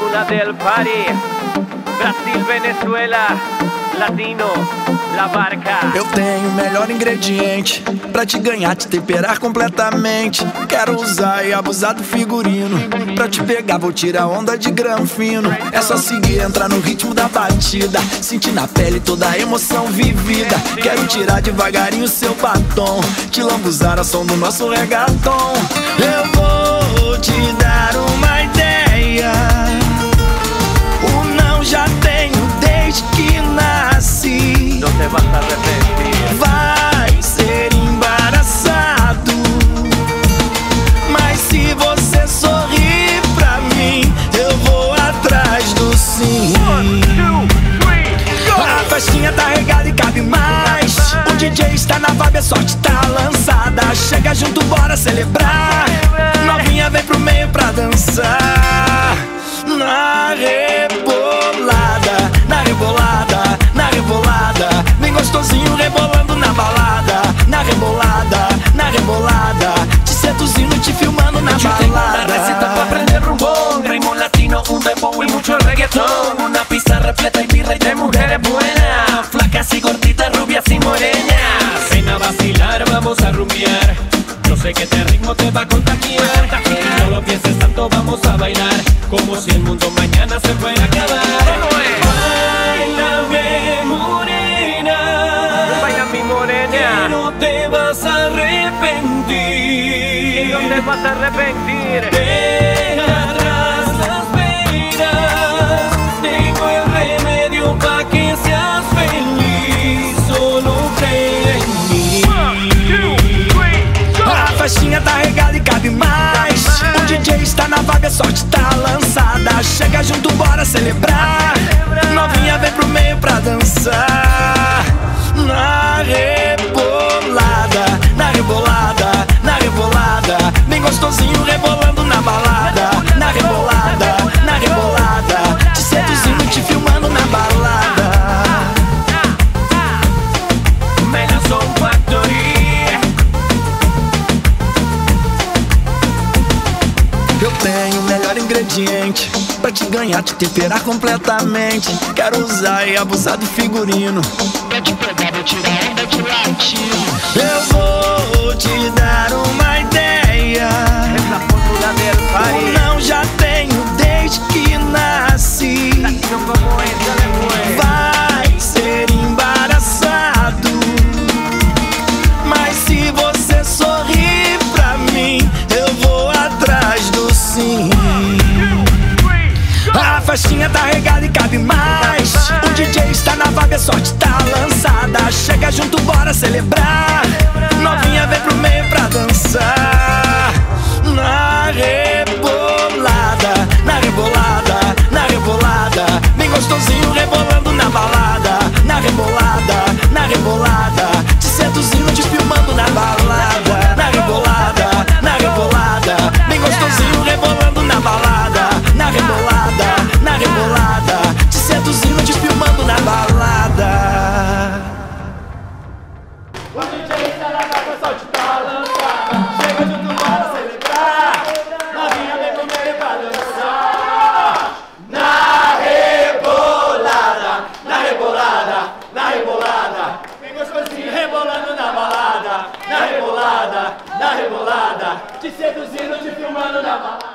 fórmula del party. Brasil, Venezuela, latino, la barca. Eu tenho o melhor ingrediente pra te ganhar, te temperar completamente. Quero usar e abusar do figurino. Pra te pegar vou tirar onda de grão fino. É só seguir, entrar no ritmo da batida, sentir na pele toda a emoção vivida. Quero tirar devagarinho seu batom, te lambuzar ao som do nosso reggaeton. Eu vou te dar uma ideia. O não já tenho desde que nasci. Não te vas a arrepentir. Vai ser embaraçado, mas se você sorrir pra mim, eu vou atrás do sim. A festinha tá regada e cabe mais. O DJ está na vibe, a sorte tá lançada. Chega junto, bora celebrar. Novinha vem pro meio pra dançar. Na rebolada, na rebolada, na rebolada. Bem gostosinho rebolando na balada. Na rebolada, na rebolada. Te seduzindo, te filmando na balada. Tengo una receta para aprender rumbo, ritmo latino, un dembow y mucho reggaetón. Una pista repleta y birra y de mujeres buenas, flacas y gorditas, rubias y morenas. Ven a vacilar, vamos a rumbear. Yo sé que este ritmo te va a contagiar. Y no lo pienses tanto, vamos a bailar como si el mundo mañana se fuera a acabar. Báilame, morena, Baila mi morena, que no te vas a arrepentir. no te vas a arrepentir. Deja atrás las penas, tengo el remedio pa' que seas feliz. Solo cree en mí. A festinha tá regada e cabe mais. O DJ está na vibe, a sorte tá lançada. Chega junto, bora celebrar. Novinha vem pro meio pra dançar. Na rebolada, na rebolada, na rebolada. Bem gostosinho rebolando na balada. Na rebolada, na rebolada. Te seduzindo, te filmando na balada. Melazón Factory. Eu tenho o melhor ingrediente pra te ganhar, te temperar completamente. Quero usar e abusar do figurino. Pra te pegar, vou tirar onda de latino. Eu vou te dar uma ideia. La fórmula del O party. não já tenho desde que nasci. Latino como ella le fue. Vai ser embaraçado, mas se você sorrir pra mim, eu vou atrás do sim. A festinha tá regada e cabe mais. O DJ está na vibe, a sorte tá lançada. Chega junto, bora celebrar. Novinha vem pro meio pra dançar. Na rebolada, na rebolada, na rebolada. Bem gostosinho rebolando na balada. Na rebolada, na rebolada. Te seduzindo, te filmando na balada. Na rebolada, na rebolada. Bem gostosinho rebolando na balada. Na rebolada, na rebolada. Te seduzindo, te filmando na balada. O DJ está na vibe, a sorte tá lançada. Chega junto, bora celebrar. Novinha vem pro meio pra dançar. Na rebolada, na rebolada, na rebolada. Bem gostosinho rebolando na balada. Na rebolada, na rebolada. Te seduzindo, te filmando na balada.